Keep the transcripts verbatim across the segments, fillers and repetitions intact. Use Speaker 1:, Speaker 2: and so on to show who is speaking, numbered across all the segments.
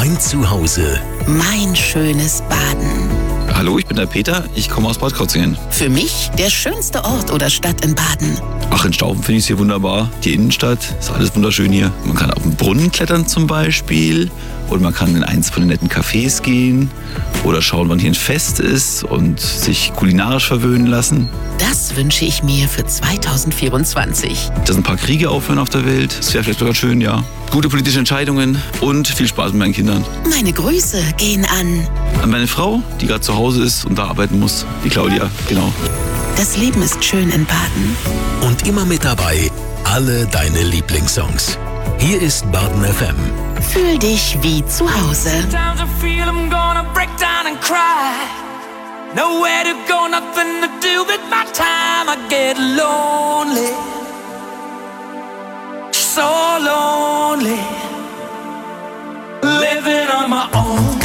Speaker 1: Dein Zuhause.
Speaker 2: Mein schönes Baden.
Speaker 3: Hallo, ich bin der Peter, ich komme aus Bad Krozingen.
Speaker 2: Für mich der schönste Ort oder Stadt in Baden.
Speaker 3: Ach, in Staufen finde ich es hier wunderbar. Die Innenstadt, ist alles wunderschön hier. Man kann auf den Brunnen klettern zum Beispiel. Oder man kann in eins von den netten Cafés gehen. Oder schauen, wann hier ein Fest ist und sich kulinarisch verwöhnen lassen.
Speaker 2: Das wünsche ich mir für zwanzig vierundzwanzig.
Speaker 3: Dass ein paar Kriege aufhören auf der Welt. Das wäre vielleicht sogar schön, ja. Gute politische Entscheidungen und viel Spaß mit meinen Kindern.
Speaker 2: Meine Grüße gehen an...
Speaker 3: An meine Frau, die gerade zu Hause ist und da arbeiten muss. Die Claudia, genau.
Speaker 2: Das Leben ist schön in Baden.
Speaker 1: Und immer mit dabei alle deine Lieblingssongs. Hier ist Baden F M.
Speaker 2: Fühl dich wie zu Hause.
Speaker 4: Sometimes I feel I'm gonna break down and cry. Nowhere to go, nothing to do with my time. I get lonely, so lonely, living on my own.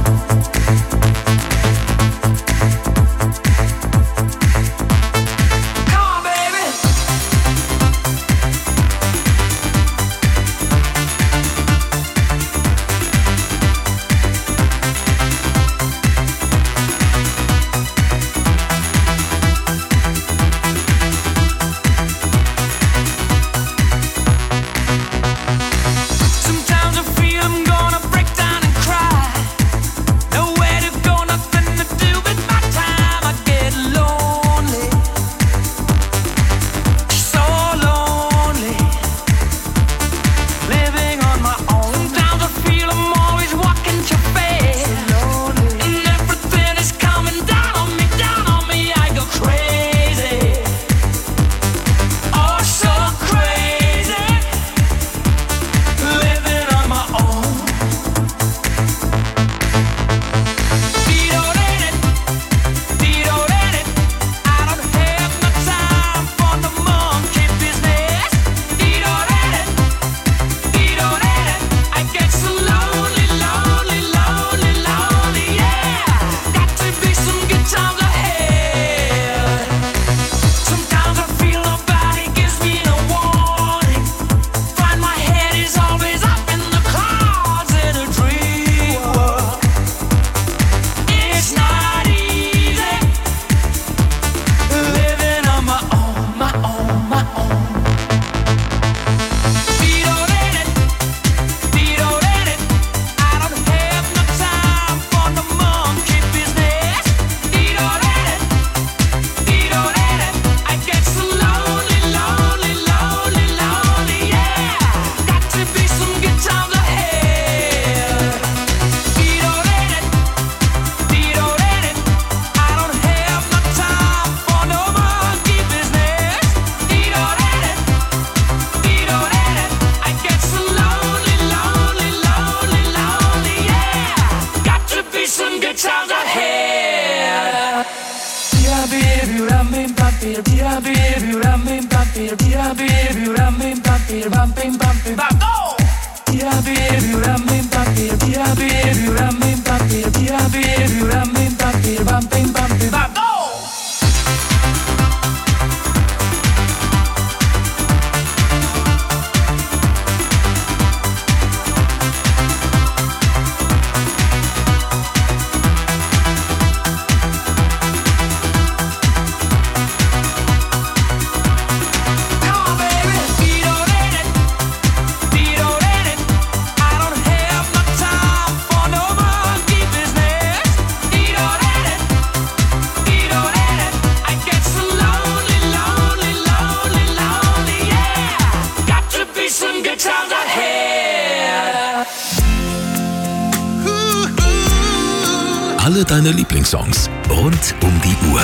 Speaker 1: Alle deine Lieblingssongs rund um die Uhr.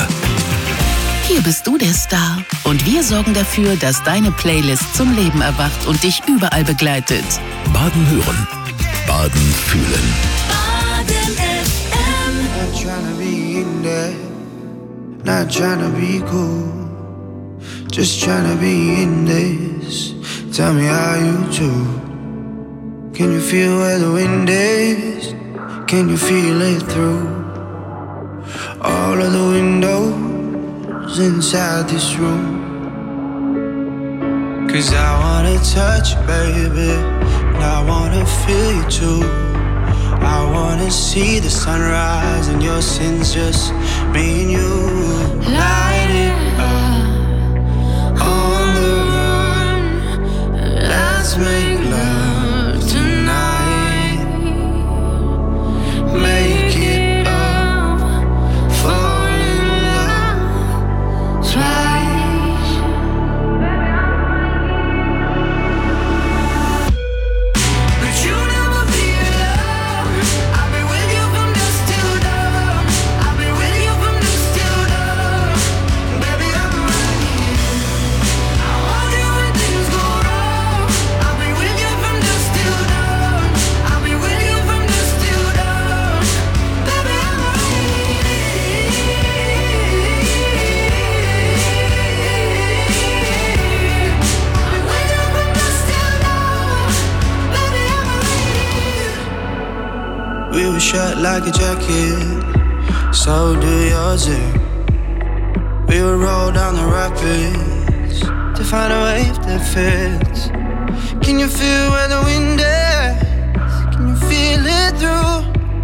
Speaker 2: Hier bist du der Star und wir sorgen dafür, dass deine Playlist zum Leben erwacht und dich überall begleitet.
Speaker 1: Baden hören, Baden fühlen.
Speaker 2: Baden F M.
Speaker 5: Not tryna be in there, not tryna be cool, just tryna be in this. Tell me how you do. Can you feel where the wind is? Can you feel it through all of the windows inside this room? 'Cause I wanna touch you, baby, and I wanna feel you too. I wanna see the sunrise and your sins, just me and you. Light it up on the run. Let's make love tonight. Make it up, fall in love twice. But you never be alone. I'll be with you from dusk till dawn. I'll be with you from dusk till dawn. Baby, I'm right here. I want you when things go wrong. I'll be with you from dusk till dawn. I'll be with you from dusk till dawn. Baby, I'm right here. We were shut like a jacket, so do yours. eh? We would roll down the rapids to find a wave that fits. Can you feel where the wind is? Can you feel it through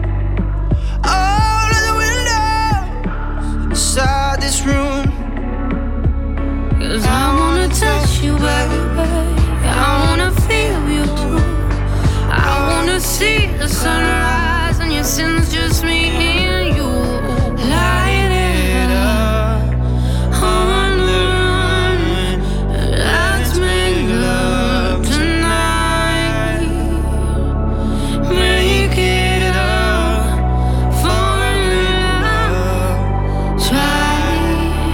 Speaker 5: all of the windows inside this room? 'Cause I wanna touch you, baby. I wanna feel you too. I wanna see the sunrise and your sins, just me and you. Light it up on the run. Let's make love tonight. Make it up, fall in love twice.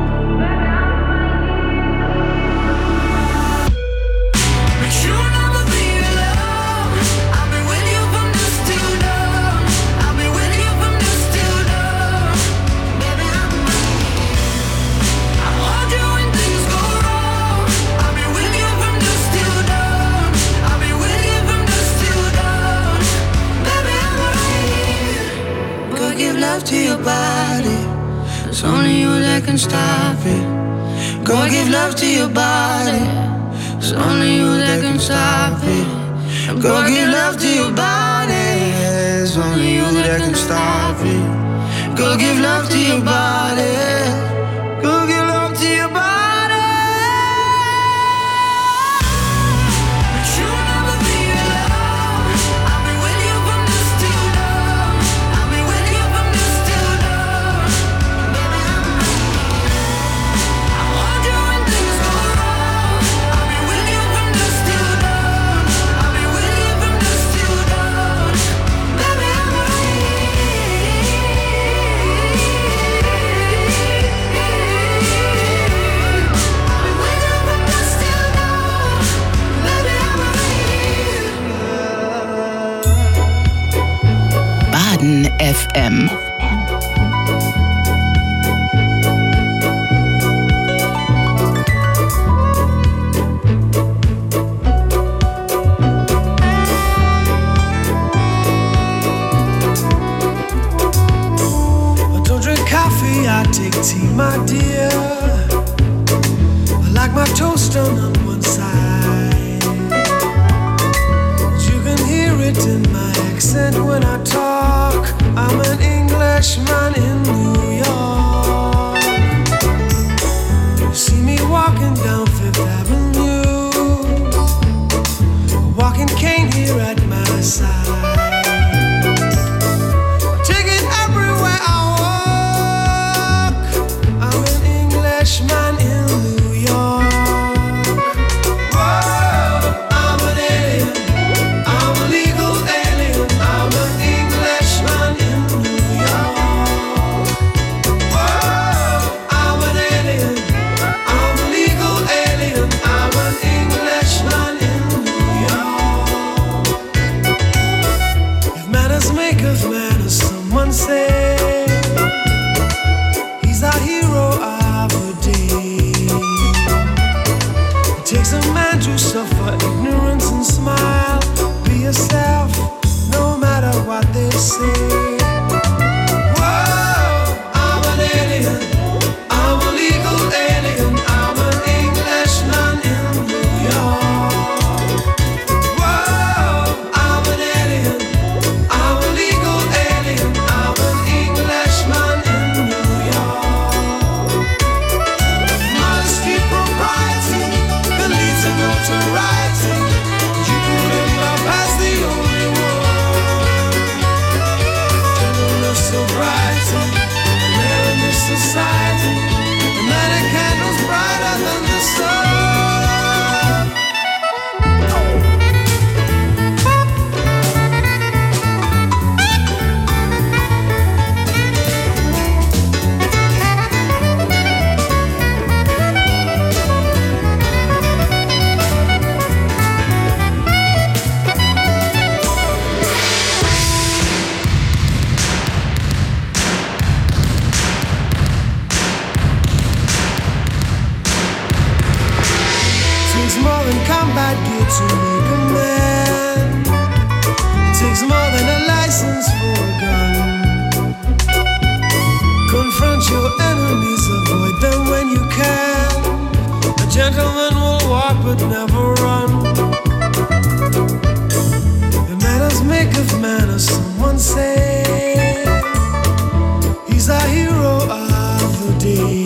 Speaker 5: But you never be alone. I'll be with you from dusk till dawn. I'll be with you from dusk till dawn. Baby, I'm right here. I want you when things go wrong. I'll be with you from dusk till dawn. I'll be with you from dusk till dawn. Baby, I'm right here. Go give love to your body. It's only you that can stop it. Go give love to your body. It's only you that can stop it. Go give love to your body. It's only you that can stop it. Go give love to your body. Go give love to your body. But you'll never be alone. I'll be with you from dusk till dawn. I'll be with you from dusk till dawn. Baby, I'm right here. I want you when things go wrong. I'll be with you from dusk till dawn. I'll be with you from dusk till dawn. Baby, I'm right
Speaker 2: Baden F M.
Speaker 6: I don't drink coffee, I take tea, my dear. I like my toast done on one side. You can hear it in my accent when I talk. I'm an Englishman in New York. You see me walking down Fifth Avenue, a walking cane here at my side. Take it everywhere I walk. I'm an Englishman in New York. Whoa, I'm an alien. I'm a legal alien. I'm an Englishman in New York. to make a man. It takes more than a license for a gun. Confront your enemies, avoid them when you can. A gentleman will walk but never run. The manners make of manners, someone say. He's a hero of the day.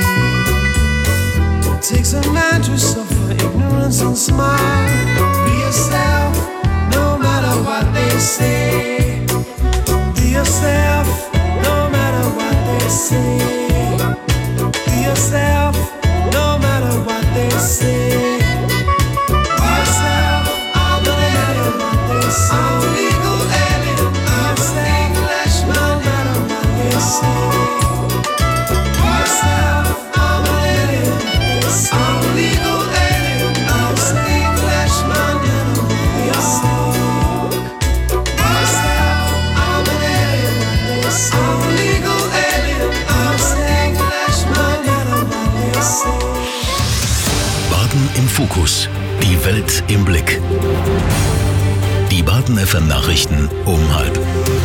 Speaker 6: It takes a man to suffer ignorance and smile. Be yourself, no matter what they say. Be yourself, no matter what they say. Be yourself, no matter what they say. Be yourself, no matter what they say. I'm a legal alien, I'm an Englishman, no matter what they say. Be yourself, I'm an alien, I'm a legal alien, I'm an Englishman, no matter what they say. Be yourself, I'm an alien, I'm a legal alien, I'm an Englishman, no matter what they say.
Speaker 1: Baden im Fokus. Die Welt im Blick. Die Baden F M Nachrichten um halb.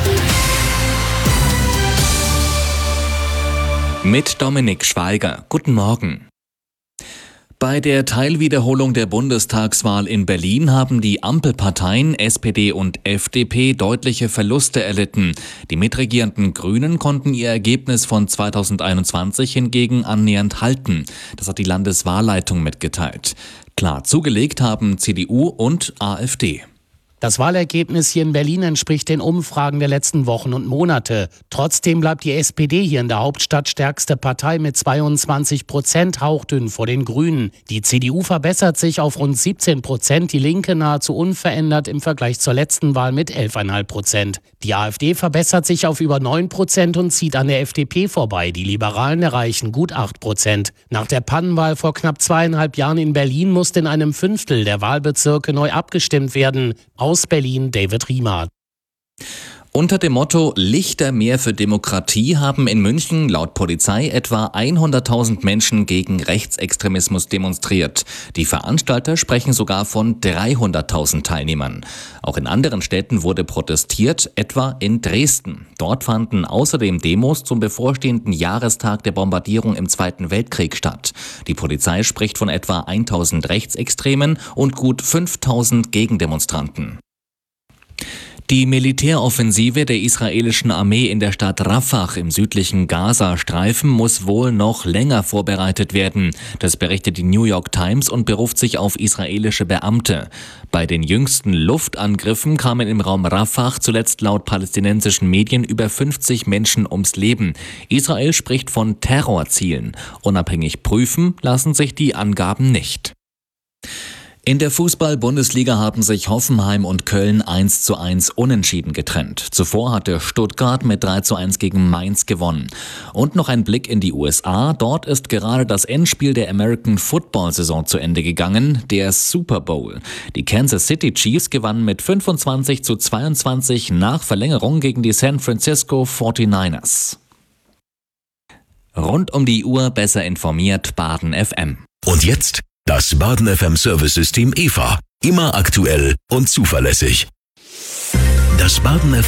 Speaker 7: Mit Dominik Schweiger. Guten Morgen. Bei der Teilwiederholung der Bundestagswahl in Berlin haben die Ampelparteien S P D und F D P deutliche Verluste erlitten. Die mitregierenden Grünen konnten ihr Ergebnis von zweitausendeinundzwanzig hingegen annähernd halten. Das hat die Landeswahlleitung mitgeteilt. Klar zugelegt haben C D U und A f D.
Speaker 8: Das Wahlergebnis hier in Berlin entspricht den Umfragen der letzten Wochen und Monate. Trotzdem bleibt die S P D hier in der Hauptstadt stärkste Partei mit zweiundzwanzig Prozent, hauchdünn vor den Grünen. Die C D U verbessert sich auf rund siebzehn Prozent, die Linke nahezu unverändert im Vergleich zur letzten Wahl mit elf Komma fünf Prozent. Die A f D verbessert sich auf über neun Prozent und zieht an der F D P vorbei. Die Liberalen erreichen gut acht Prozent. Nach der Pannenwahl vor knapp zweieinhalb Jahren in Berlin musste in einem Fünftel der Wahlbezirke neu abgestimmt werden. Aus Berlin, David Riemer.
Speaker 7: Unter dem Motto Lichter mehr für Demokratie haben in München laut Polizei etwa hunderttausend Menschen gegen Rechtsextremismus demonstriert. Die Veranstalter sprechen sogar von dreihunderttausend Teilnehmern. Auch in anderen Städten wurde protestiert, etwa in Dresden. Dort fanden außerdem Demos zum bevorstehenden Jahrestag der Bombardierung im Zweiten Weltkrieg statt. Die Polizei spricht von etwa tausend Rechtsextremen und gut fünftausend Gegendemonstranten. Die Militäroffensive der israelischen Armee in der Stadt Rafah im südlichen Gaza-Streifen muss wohl noch länger vorbereitet werden. Das berichtet die New York Times und beruft sich auf israelische Beamte. Bei den jüngsten Luftangriffen kamen im Raum Rafah zuletzt laut palästinensischen Medien über fünfzig Menschen ums Leben. Israel spricht von Terrorzielen. Unabhängig prüfen lassen sich die Angaben nicht. In der Fußball-Bundesliga haben sich Hoffenheim und Köln eins zu eins unentschieden getrennt. Zuvor hatte Stuttgart mit drei zu eins gegen Mainz gewonnen. Und noch ein Blick in die U S A. Dort ist gerade das Endspiel der American Football-Saison zu Ende gegangen, der Super Bowl. Die Kansas City Chiefs gewannen mit fünfundzwanzig zu zweiundzwanzig nach Verlängerung gegen die San Francisco forty-niners. Rund um die Uhr besser informiert Baden F M.
Speaker 1: Und jetzt das Baden F M Service-System E V A. Immer aktuell und zuverlässig. Das Baden F M